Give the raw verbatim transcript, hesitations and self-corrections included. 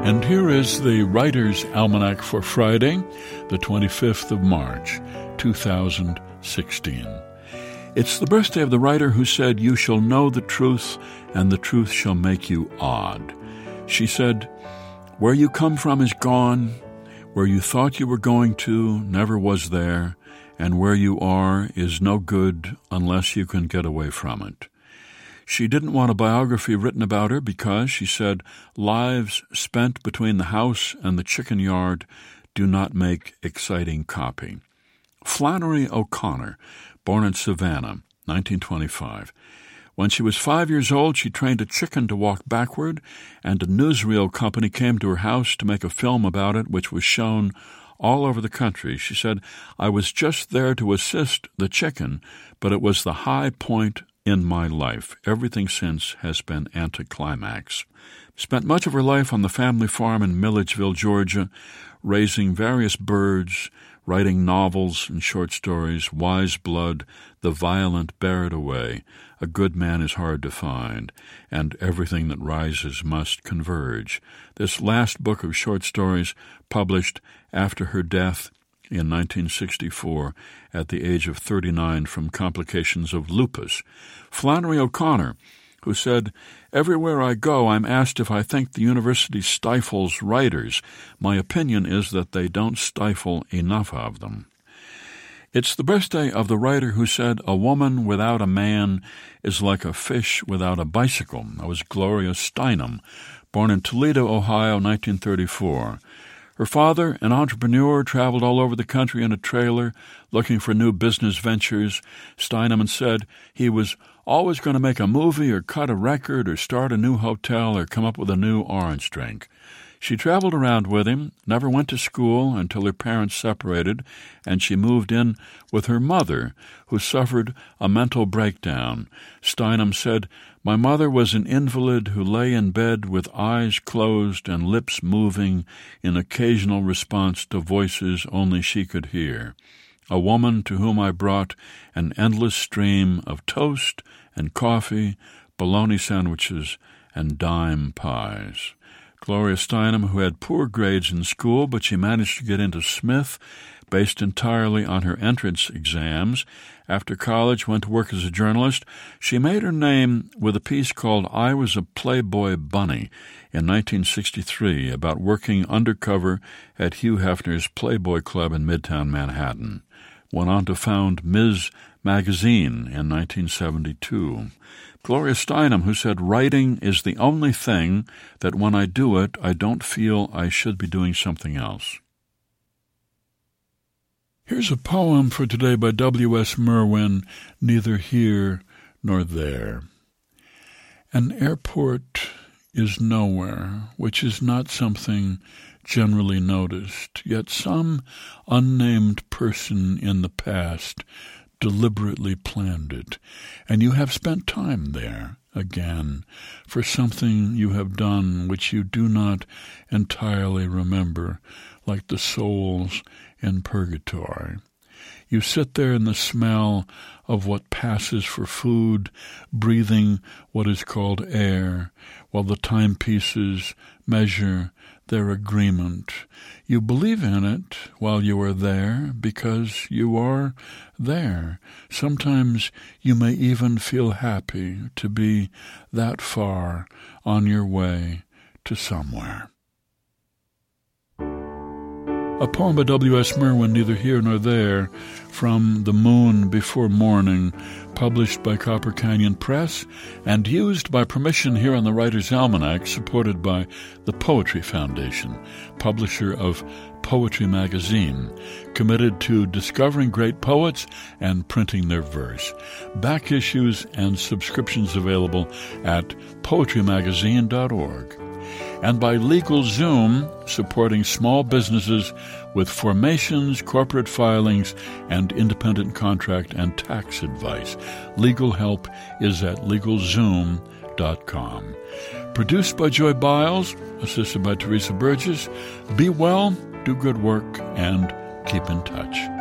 And here is the Writer's Almanac for Friday, the twenty-fifth of March, two thousand sixteen. It's the birthday of the writer who said, "You shall know the truth, and the truth shall make you odd." She said, "Where you come from is gone, where you thought you were going to never was there, and where you are is no good unless you can get away from it." She didn't want a biography written about her because, she said, lives spent between the house and the chicken yard do not make exciting copy. Flannery O'Connor, born in Savannah, nineteen twenty-five. When she was five years old, she trained a chicken to walk backward, and a newsreel company came to her house to make a film about it, which was shown all over the country. She said, "I was just there to assist the chicken, but it was the high point in my life. Everything since has been anticlimax." Spent much of her life on the family farm in Milledgeville, Georgia, raising various birds, writing novels and short stories. Wise Blood, The Violent Bear It Away, A Good Man is Hard to Find, and Everything That Rises Must Converge. This last book of short stories, published after her death in nineteen sixty-four at the age of thirty-nine from complications of lupus. Flannery O'Connor, who said, "Everywhere I go, I'm asked if I think the university stifles writers. My opinion is that they don't stifle enough of them." It's the birthday of the writer who said, "A woman without a man is like a fish without a bicycle." That was Gloria Steinem, born in Toledo, Ohio, nineteen thirty-four. Her father, an entrepreneur, traveled all over the country in a trailer looking for new business ventures. Steinemann said he was always going to make a movie or cut a record or start a new hotel or come up with a new orange drink. She traveled around with him, never went to school until her parents separated, and she moved in with her mother, who suffered a mental breakdown. Steinem said, "My mother was an invalid who lay in bed with eyes closed and lips moving in occasional response to voices only she could hear. A woman to whom I brought an endless stream of toast and coffee, bologna sandwiches, and dime pies." Gloria Steinem, who had poor grades in school, but she managed to get into Smith, based entirely on her entrance exams. After college, went to work as a journalist. She made her name with a piece called "I Was a Playboy Bunny" in nineteen sixty-three about working undercover at Hugh Hefner's Playboy Club in Midtown Manhattan. Went on to found Miz Magazine in nineteen seventy-two. Gloria Steinem, who said, "Writing is the only thing that when I do it, I don't feel I should be doing something else." Here's a poem for today by W S Merwin, Neither Here Nor There. An airport is nowhere, which is not something generally noticed, yet some unnamed person in the past deliberately planned it, and you have spent time there again for something you have done which you do not entirely remember, like the souls in purgatory. You sit there in the smell of what passes for food, breathing what is called air, while the timepieces measure their agreement. You believe in it while you are there because you are there. Sometimes you may even feel happy to be that far on your way to somewhere. A poem by W S Merwin, Neither Here Nor There, from The Moon Before Morning, published by Copper Canyon Press and used by permission here on the Writer's Almanac, supported by the Poetry Foundation, publisher of Poetry Magazine, committed to discovering great poets and printing their verse. Back issues and subscriptions available at poetry magazine dot org. And by LegalZoom, supporting small businesses with formations, corporate filings, and independent contract and tax advice. Legal help is at legal zoom dot com. Produced by Joy Biles, assisted by Teresa Burgess. Be well, do good work, and keep in touch.